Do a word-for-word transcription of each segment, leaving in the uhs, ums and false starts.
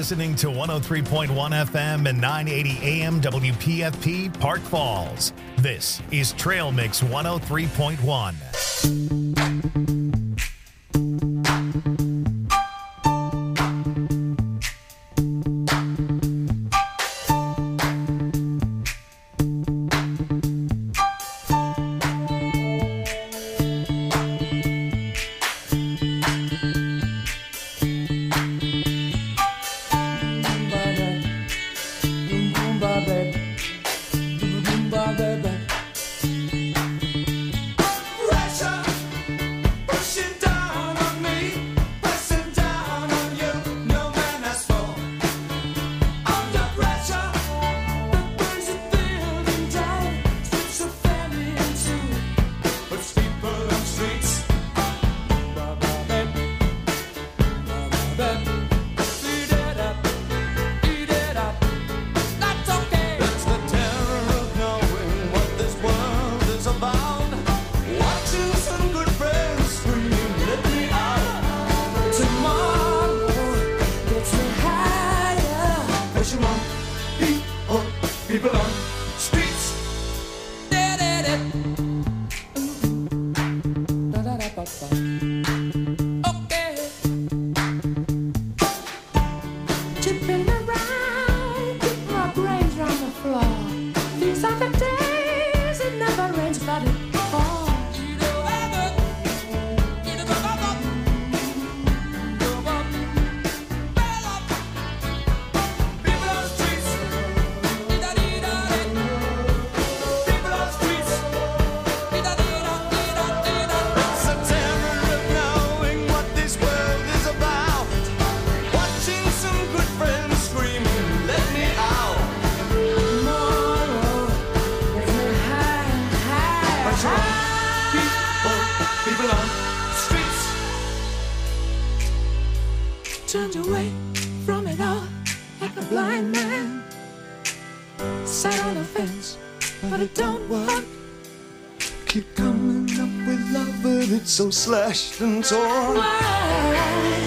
listening to one oh three point one F M and nine eighty A M W P F P Park Falls. This is Trail Mix one oh three point one. Turned away from it all like a blind man. Sat on the fence, but it don't work. Keep coming up with love, but it's so slashed and torn. Why?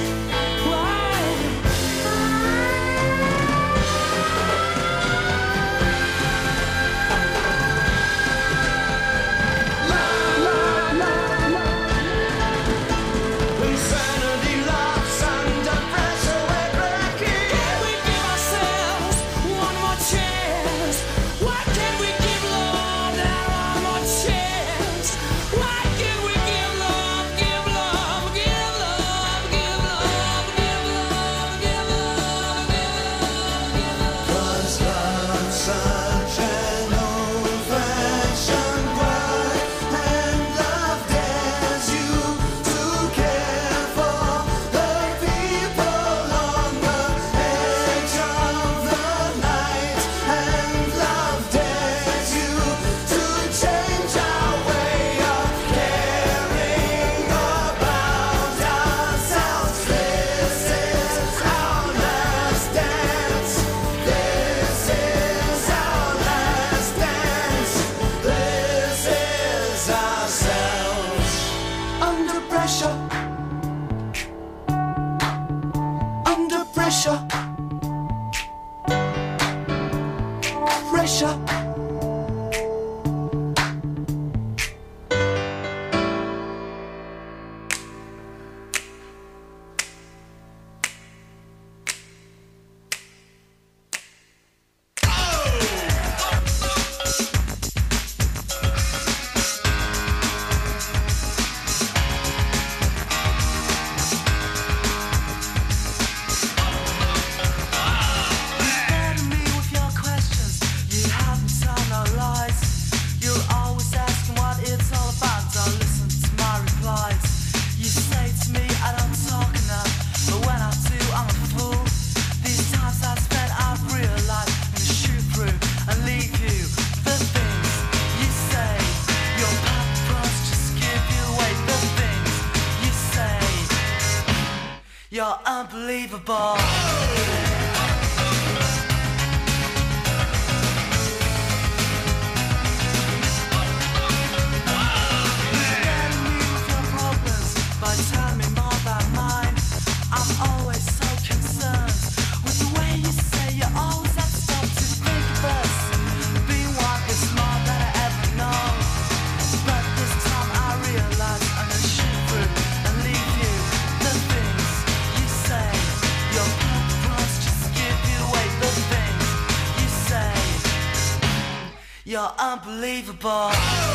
You're unbelievable. By telling me more about mine, I'm always so concerned with the You're unbelievable.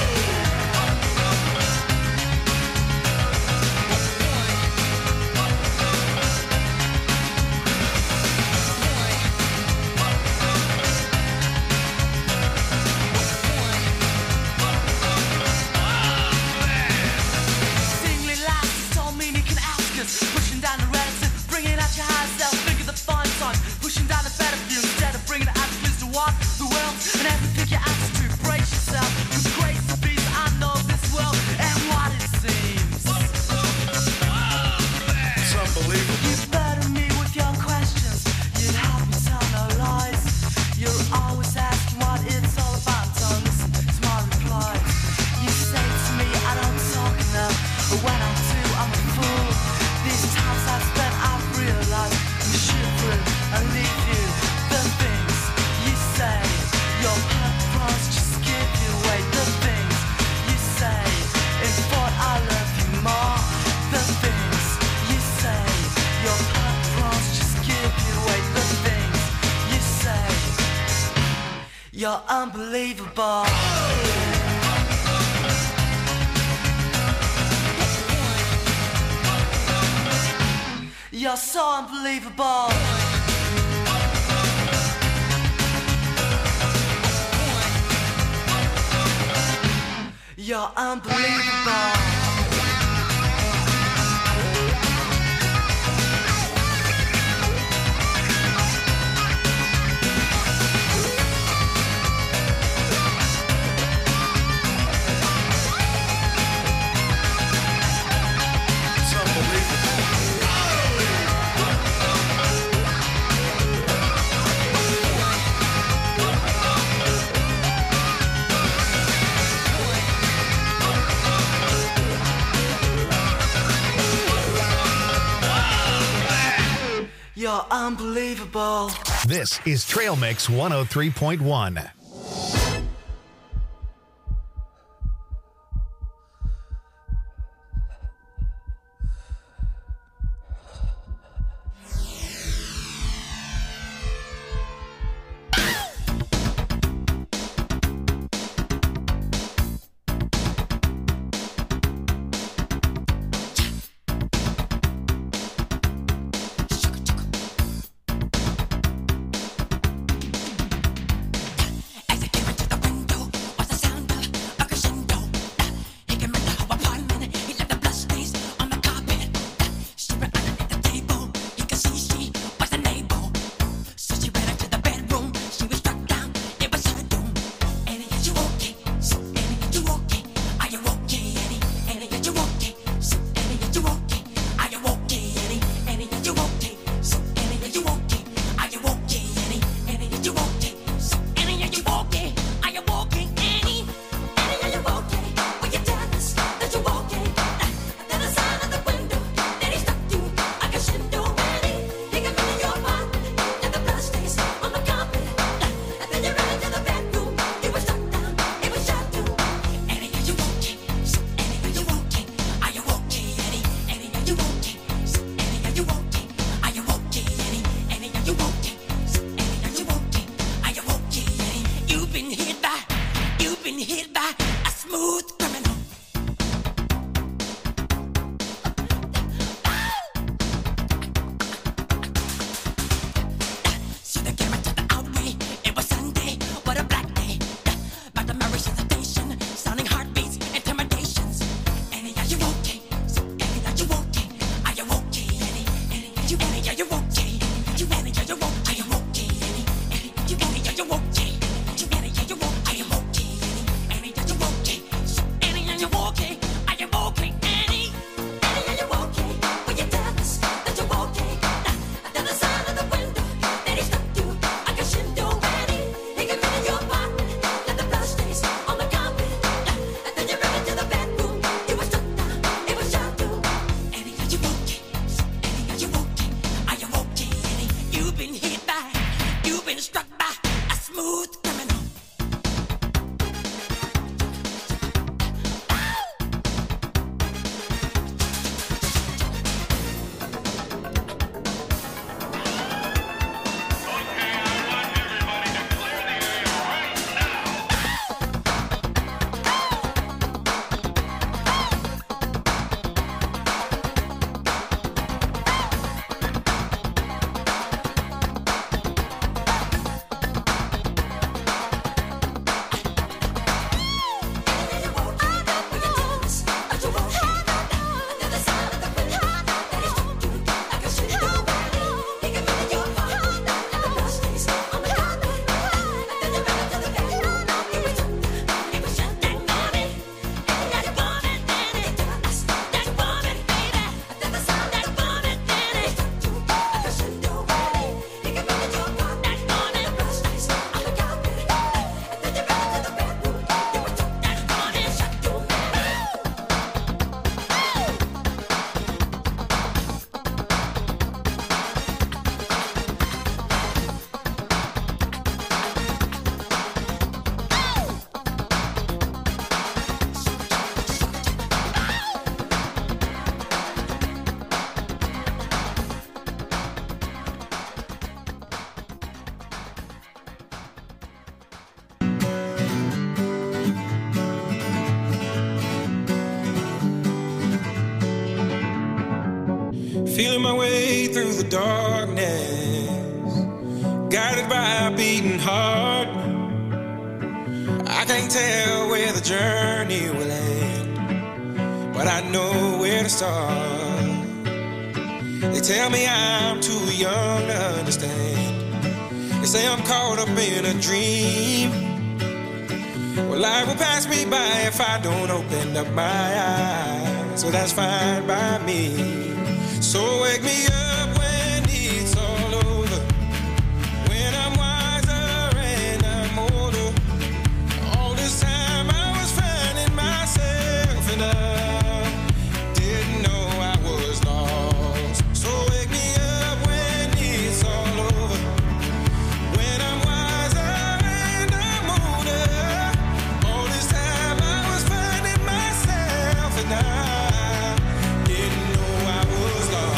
Pushing down the relative, bringing out your higher self. Think of the fun time, pushing down the better view instead of bringing it out to what the world and everything you have to brace yourself. With grace to be, I know this world and what it seems. It's unbelievable. You burden me with your questions. You help me tell no lies. You're always asking what it's all about. Don't listen to my replies. You say to me I don't talk enough, but when I do, I'm a fool. These times I've spent, I've realized I'm shivering and leave you. The things you say, your purpose just give you away. The things you say, it's what I love you more. The things you say, your purpose just give you away. The things you say, you're unbelievable. You're so unbelievable. You're unbelievable. You're unbelievable. This is Trail Mix one oh three point one. feeling my way through the darkness, guided by a beating heart. I can't tell where the journey will end, but I know where to start. They tell me I'm too young to understand. They say I'm caught up in a dream. Well, life will pass me by if I don't open up my eyes. So that's fine by me. So wake me up when it's all over, when I'm wiser and I'm older. All this time I was finding myself and I didn't know I was lost. So wake me up when it's all over, when I'm wiser and I'm older. All this time I was finding myself and I didn't know I was lost.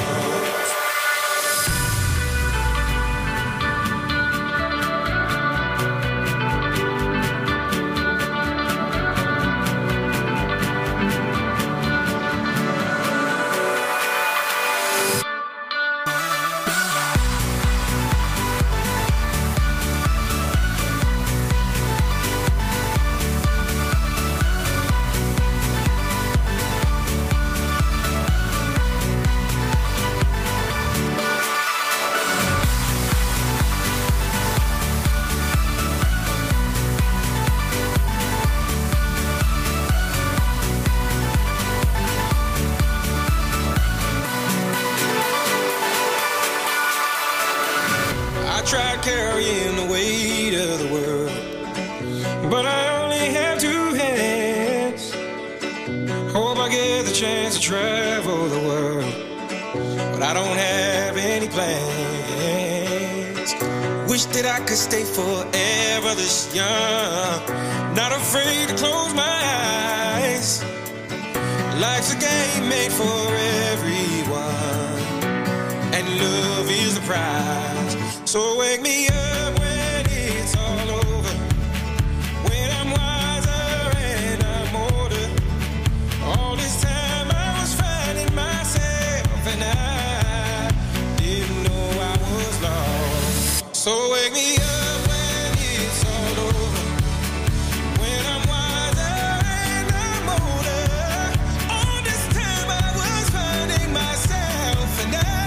I tried carrying the weight of the world, but I only have two hands. Hope I get the chance to travel the world, but I don't have any plans. Wish that I could stay forever this young, not afraid to close my eyes. Life's a game made for everyone, and love is the prize. So wake me up when it's all over, when I'm wiser and I'm older. All this time I was finding myself and I didn't know I was lost. So wake me up when it's all over, when I'm wiser and I'm older. All this time I was finding myself and I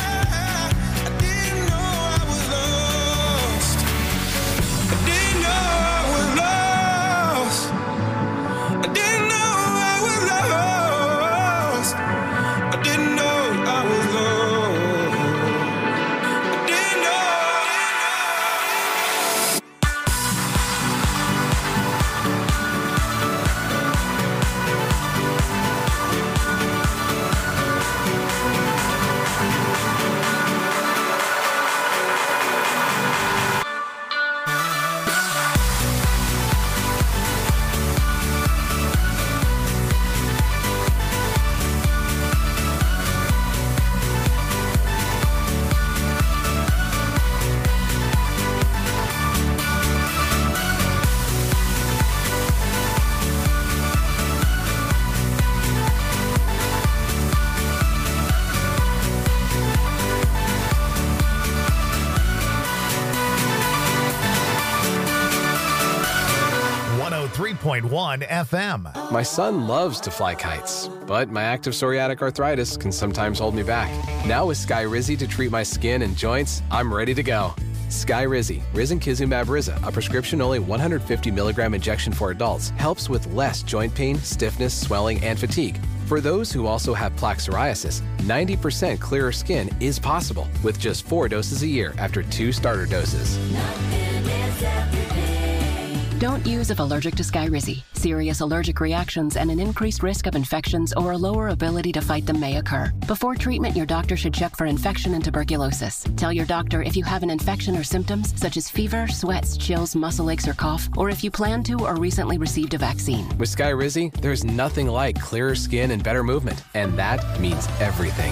three point one F M. My son loves to fly kites, but my active psoriatic arthritis can sometimes hold me back. Now with Skyrizi to treat my skin and joints, I'm ready to go. Skyrizi, risankizumab Riza, a prescription-only one hundred fifty milligram injection for adults, helps with less joint pain, stiffness, swelling, and fatigue. For those who also have plaque psoriasis, ninety percent clearer skin is possible with just four doses a year after two starter doses. Don't use if allergic to Skyrizi. Serious allergic reactions and an increased risk of infections or a lower ability to fight them may occur. Before treatment, your doctor should check for infection and tuberculosis. Tell your doctor if you have an infection or symptoms such as fever, sweats, chills, muscle aches, or cough, or if you plan to or recently received a vaccine. With Skyrizi, there's nothing like clearer skin and better movement, and that means everything.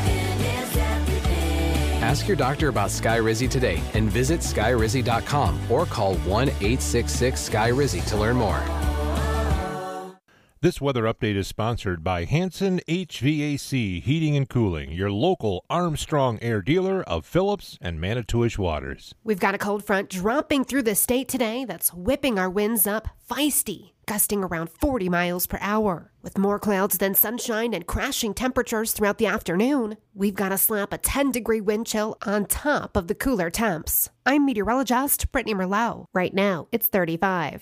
Ask your doctor about Skyrizi today and visit skyrizi dot com or call one eight six six Skyrizi to learn more. This weather update is sponsored by Hanson H V A C Heating and Cooling, your local Armstrong Air dealer of Phillips and Manitowish waters. We've got a cold front dropping through the state today that's whipping our winds up feisty, gusting around forty miles per hour. With more clouds than sunshine and crashing temperatures throughout the afternoon, we've got to slap a ten-degree wind chill on top of the cooler temps. I'm meteorologist Brittany Merlot. Right now, it's thirty-five.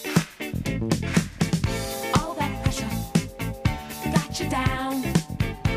All that pressure got you down.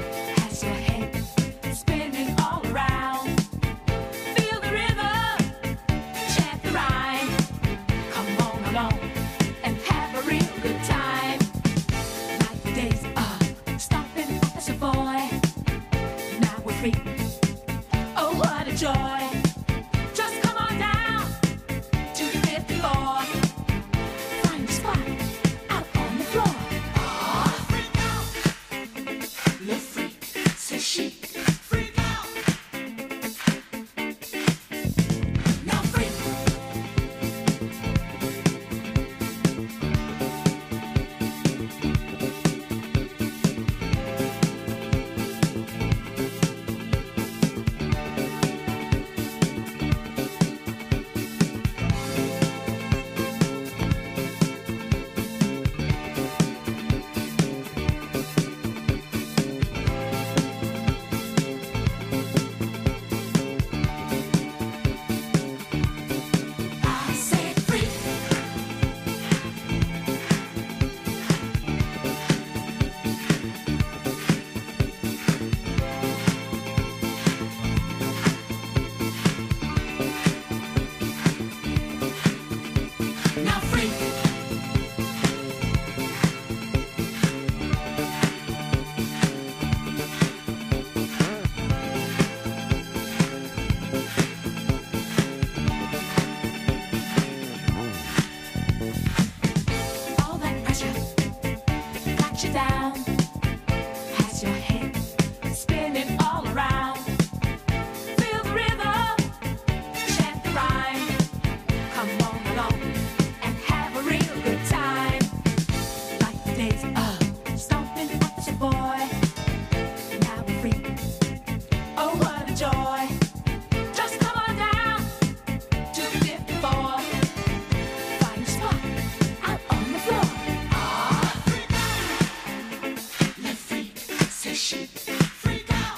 you down. Has your head spinning all around. Feel the rhythm, chant the rhyme. Come on along and have a real good time. Like the days of stomping up your boy. Now we're free. Oh, what a joy. Just come on down to fifty-four. Find a spot out on the floor. Ah, freak out. Let freak say shit. Freak out.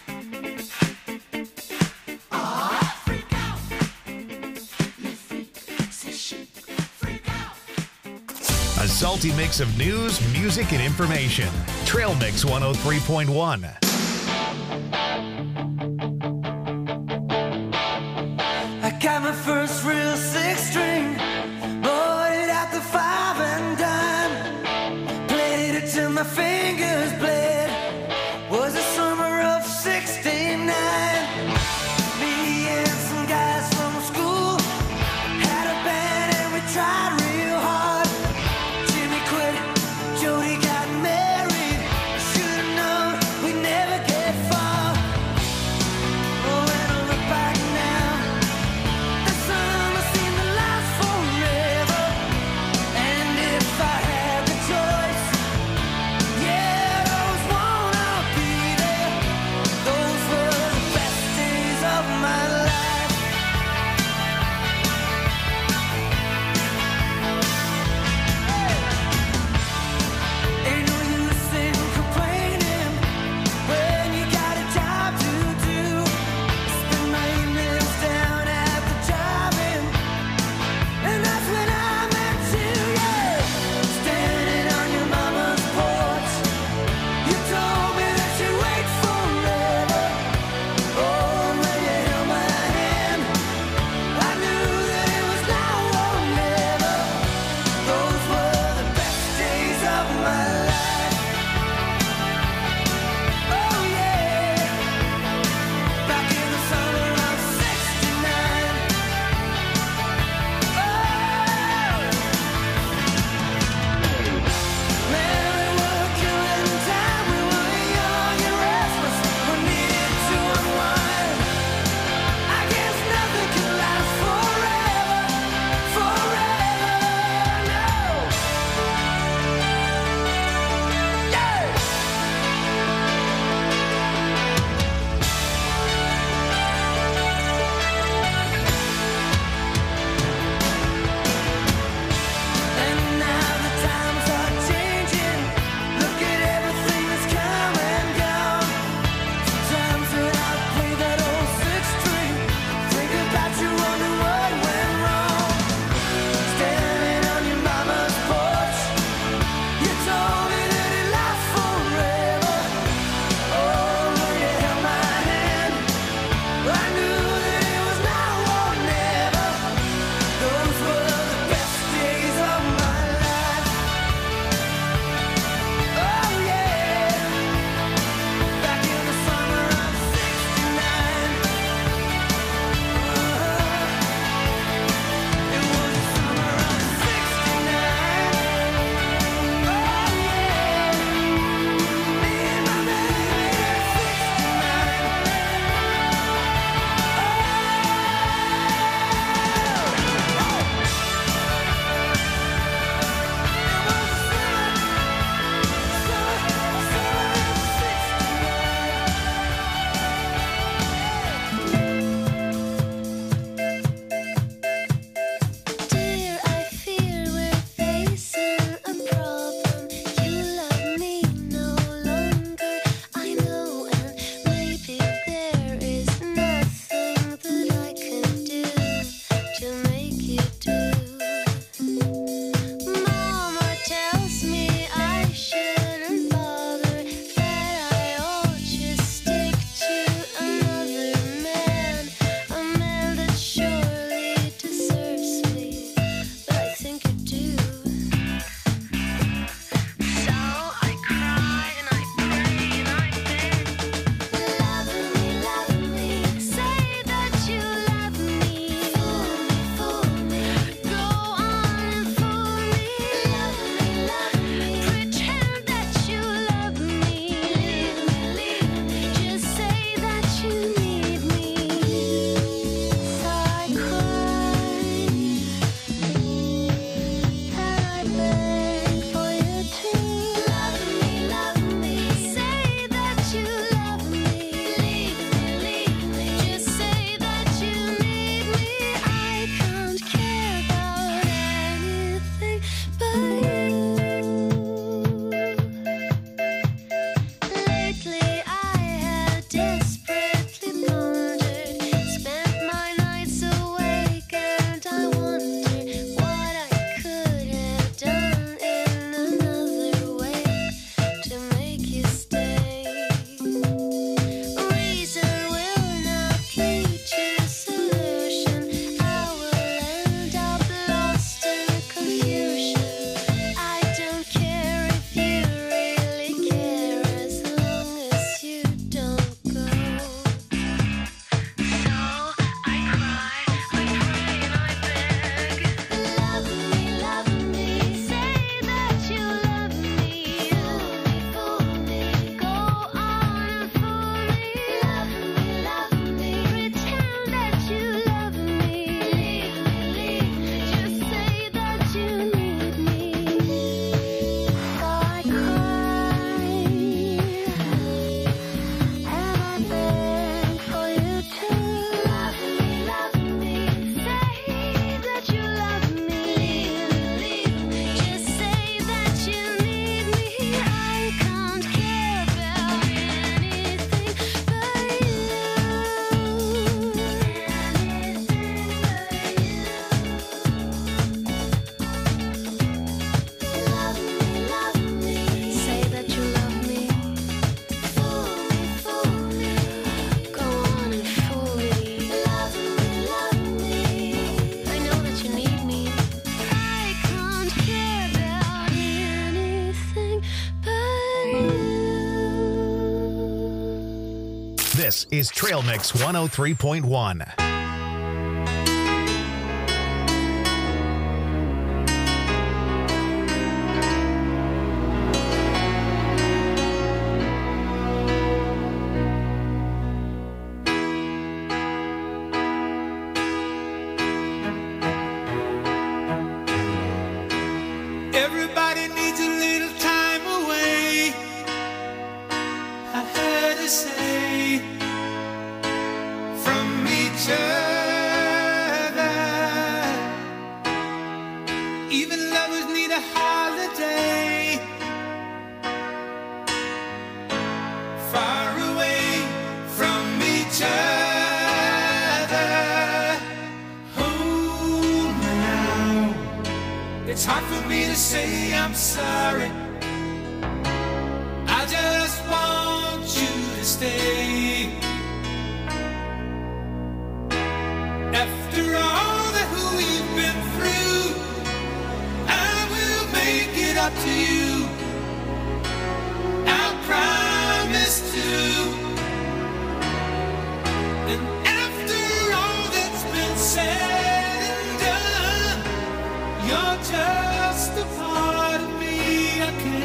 Ah, freak out. Let freak say shit. Freak out. A salty mix of news, music, and information. Trail Mix one oh three point one. I got my first real six string, bought it at the five and dime, played it till my fingers bled. Was the summer of sixty-nine. Me and some guys from school had a band and we tried real hard. Jimmy quit, Jody got married. Should've known we'd never get far. Oh, when I look back now, the summer seemed to last forever. And if I had the choice, yeah, those This is Trail Mix one oh three point one. Everybody needs a little time away, I heard her say, from each other. Even lovers need a holiday, far away from each other. Hold me now, it's hard for me to say I'm sorry. I just want you to stay. After all that we've been through, I will make it up to you. I promise to. And after all that's been said and done, you're just a part of me I can't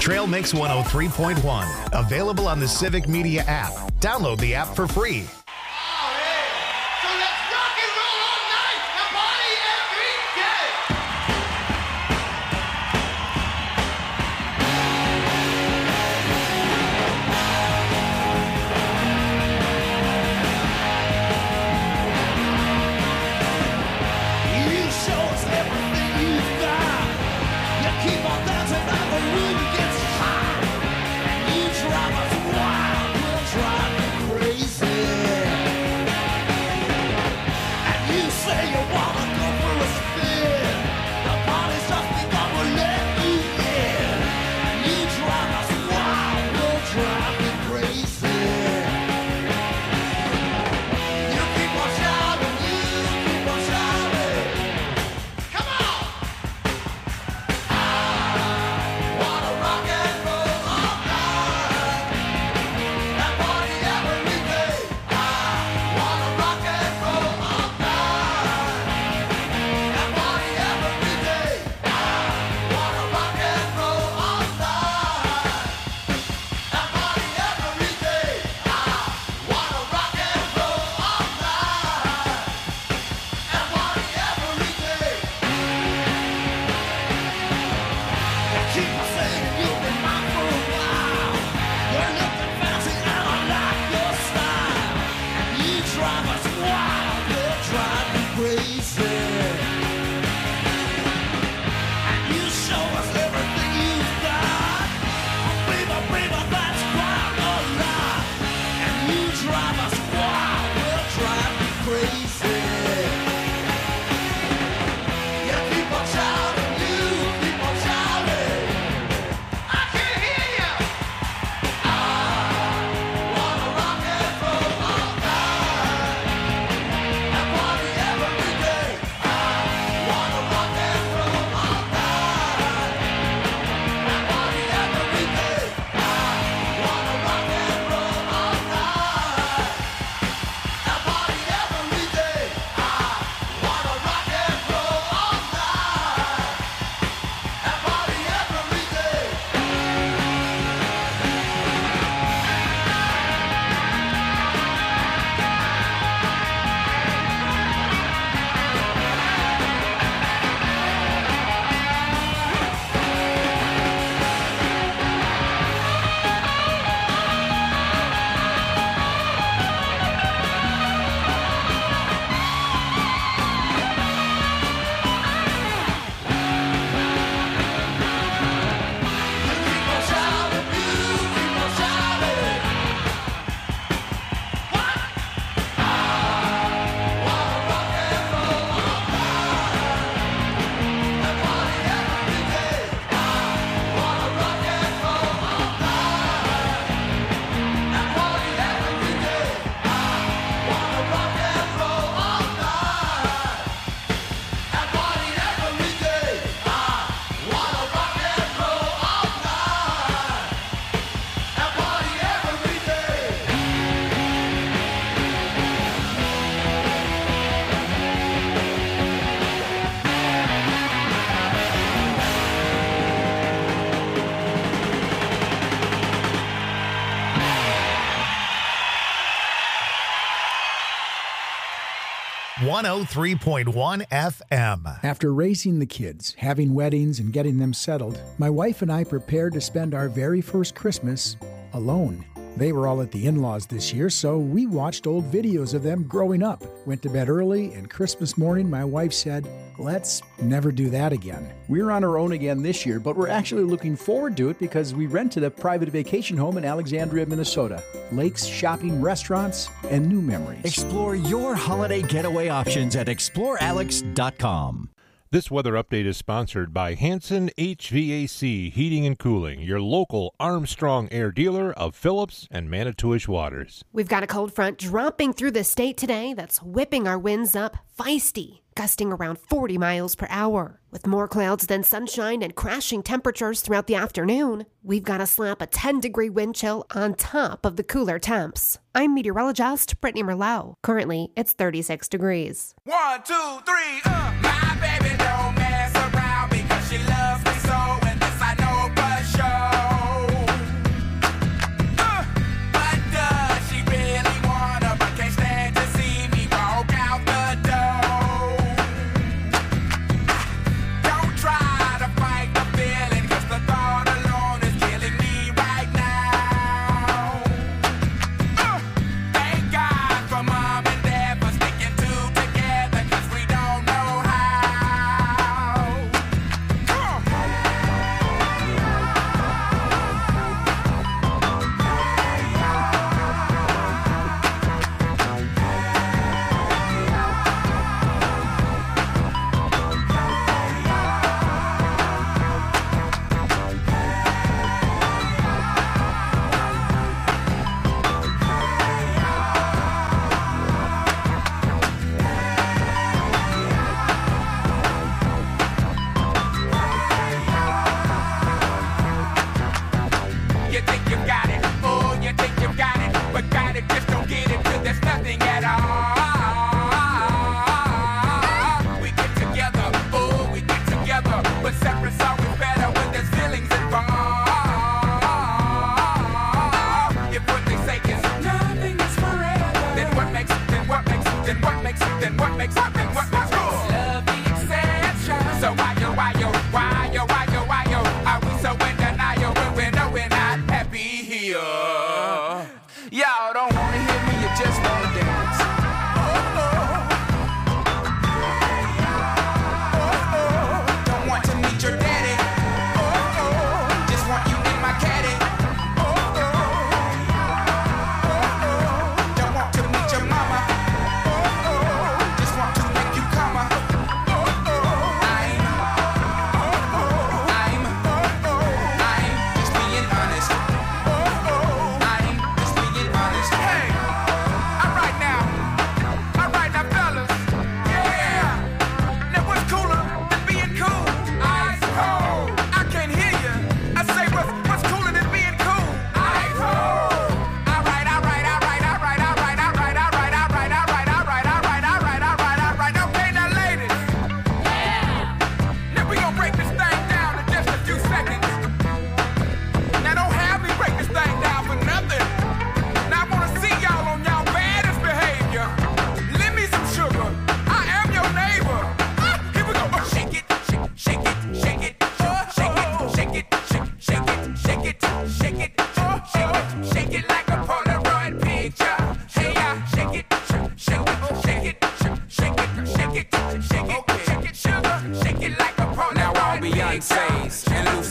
Trail Mix one oh three point one. Available on the Civic Media app. Download the app for free. one oh three point one F M. After raising the kids, having weddings, and getting them settled, my wife and I prepared to spend our very first Christmas alone. They were all at the in-laws this year, so we watched old videos of them growing up, went to bed early, and Christmas morning my wife said, let's never do that again. We're on our own again this year, but we're actually looking forward to it because we rented a private vacation home in Alexandria, Minnesota. Lakes, shopping, restaurants, and new memories. Explore your holiday getaway options at explore alex dot com. This weather update is sponsored by Hanson H V A C Heating and Cooling, your local Armstrong Air dealer of Phillips and Manitowish Waters. We've got a cold front dropping through the state today that's whipping our winds up feisty, gusting around forty miles per hour. With more clouds than sunshine and crashing temperatures throughout the afternoon, we've got to slap a ten-degree wind chill on top of the cooler temps. I'm meteorologist Brittany Merlot. Currently, it's thirty-six degrees. One, two, three, uh, my baby don't mess around because she loves me so, and this I know for sure.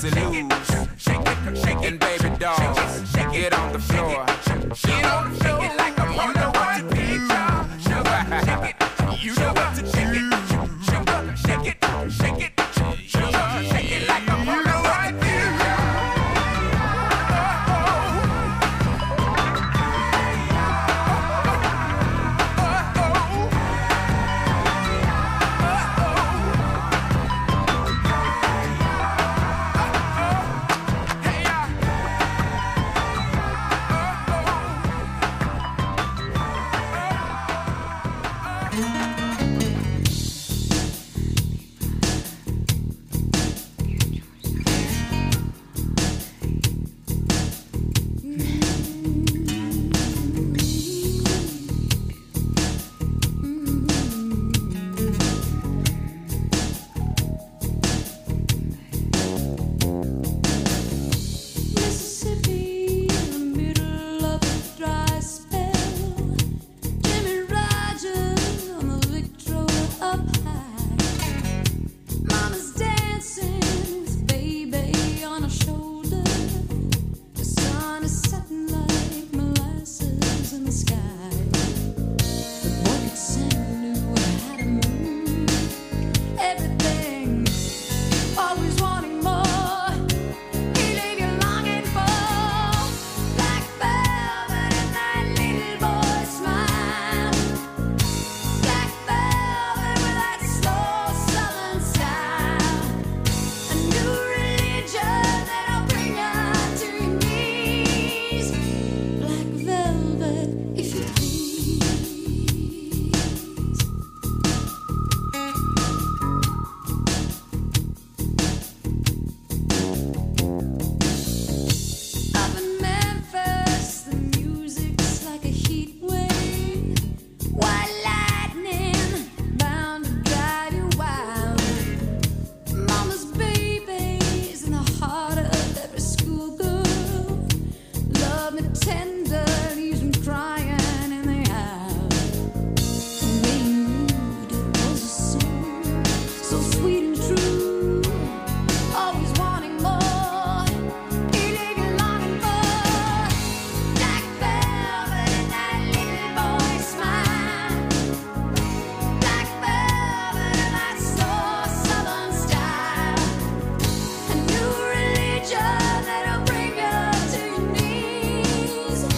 to lose. And baby doll, get on the floor. Get on the floor. You know what to do. You know what to do. Shake it, shake it, shake it, shake it like a porno. That'll bring you to your knees.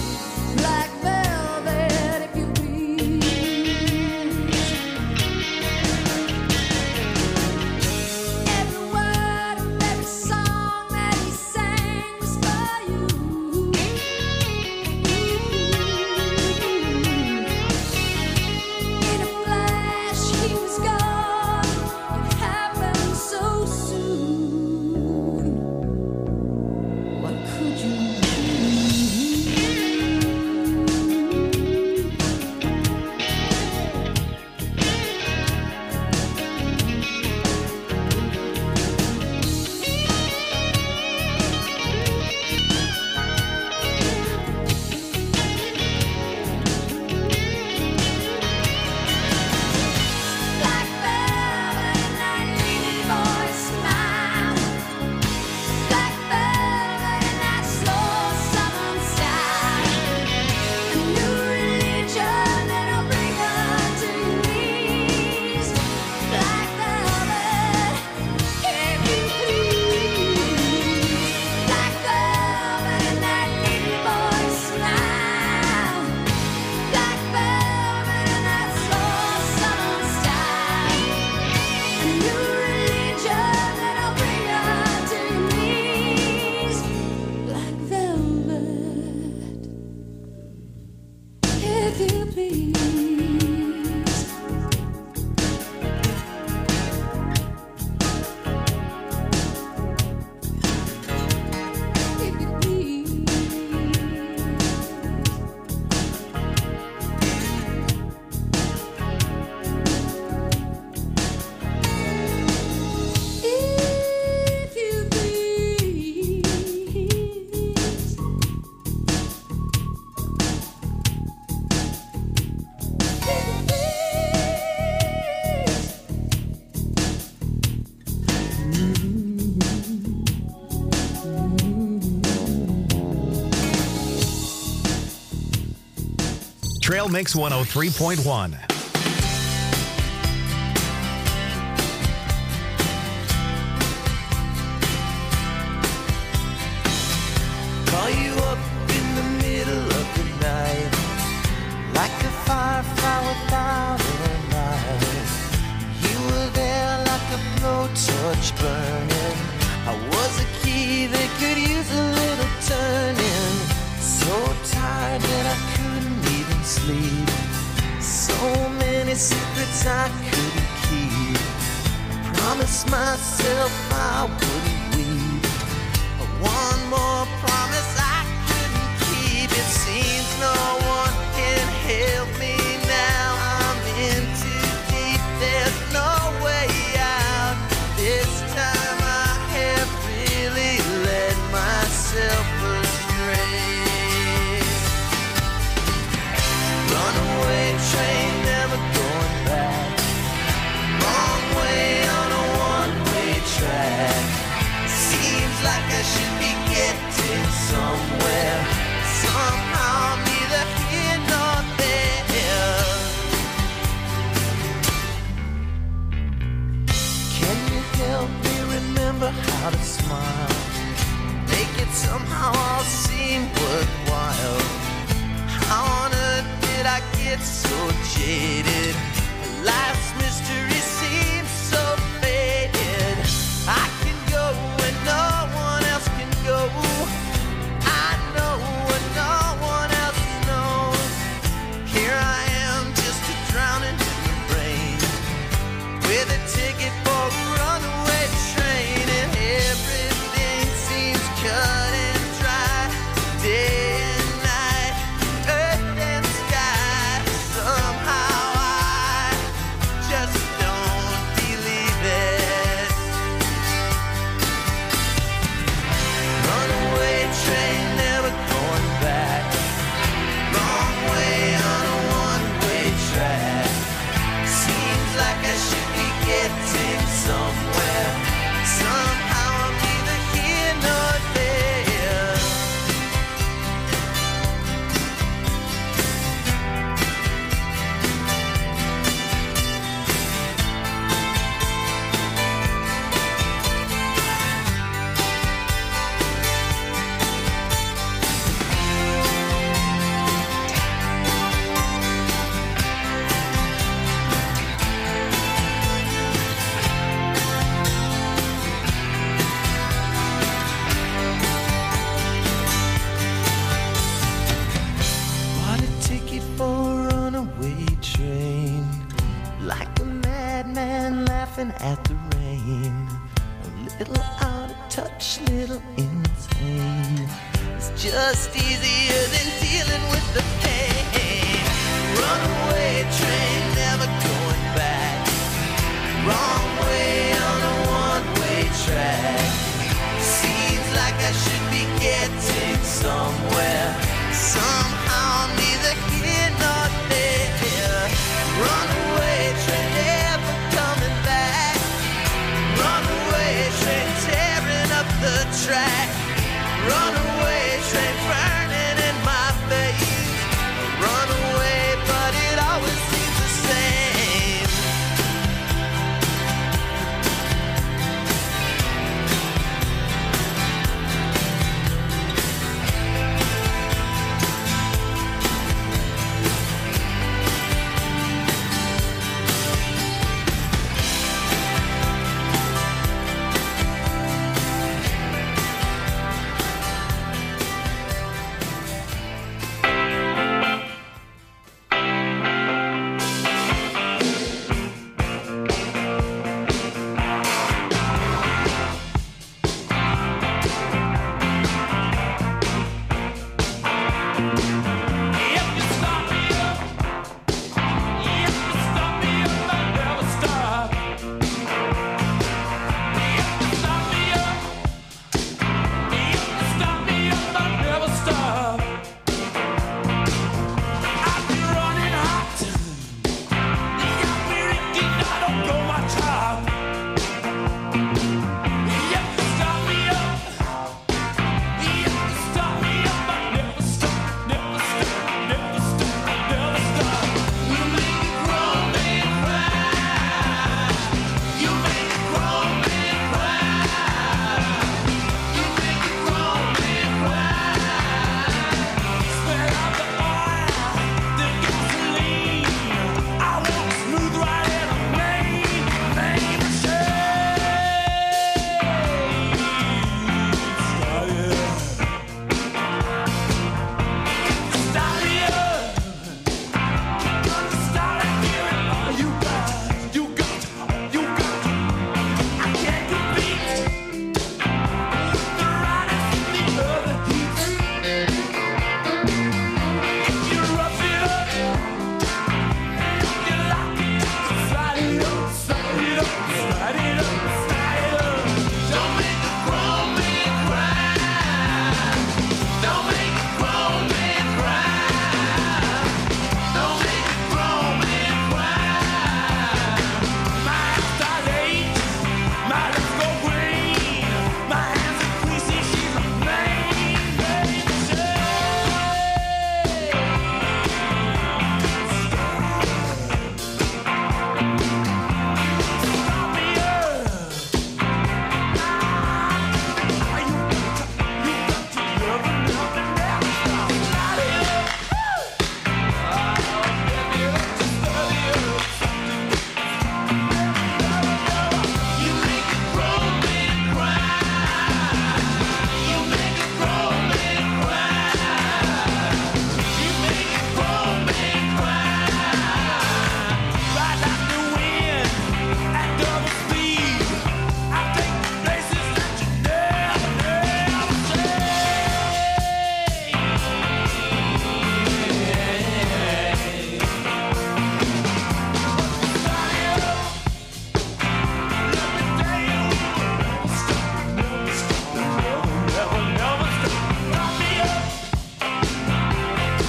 Trail Mix one oh three point one. Call you up in the middle of the night, like a firefly without a light. You were there like a blowtorch burning. I was a key that could use a little turning. So tired that I couldn't even sleep. So many secrets I couldn't keep. I promised myself I wouldn't weep. One more promise I couldn't keep. It seems no one can help me now. I'm in too deep, there's no way out. This time I have really led myself astray. Runaway train, never going back. Wrong way on a one-way track. Seems like I should be getting somewhere. Somehow I'm neither here nor there. Can you help me remember how to smile? Make it somehow all seem worthwhile. How on earth did I get so jaded? Life's mystery seems so faded. I can go where no one else can go. I know what no one else knows. Here I am, just a drowning in the rain, with a ticket for a runaway train, and everything seems cut and dry. Day and night, earth and sky. Somehow I just don't believe it. Runaway train, never going back. Wrong way on a one-way track. Seems like I should be getting somewhere. Somehow I'm neither here nor there. Bought a ticket for a runaway train, like a madman laughing at the rain. A little out of touch, little insane. It's just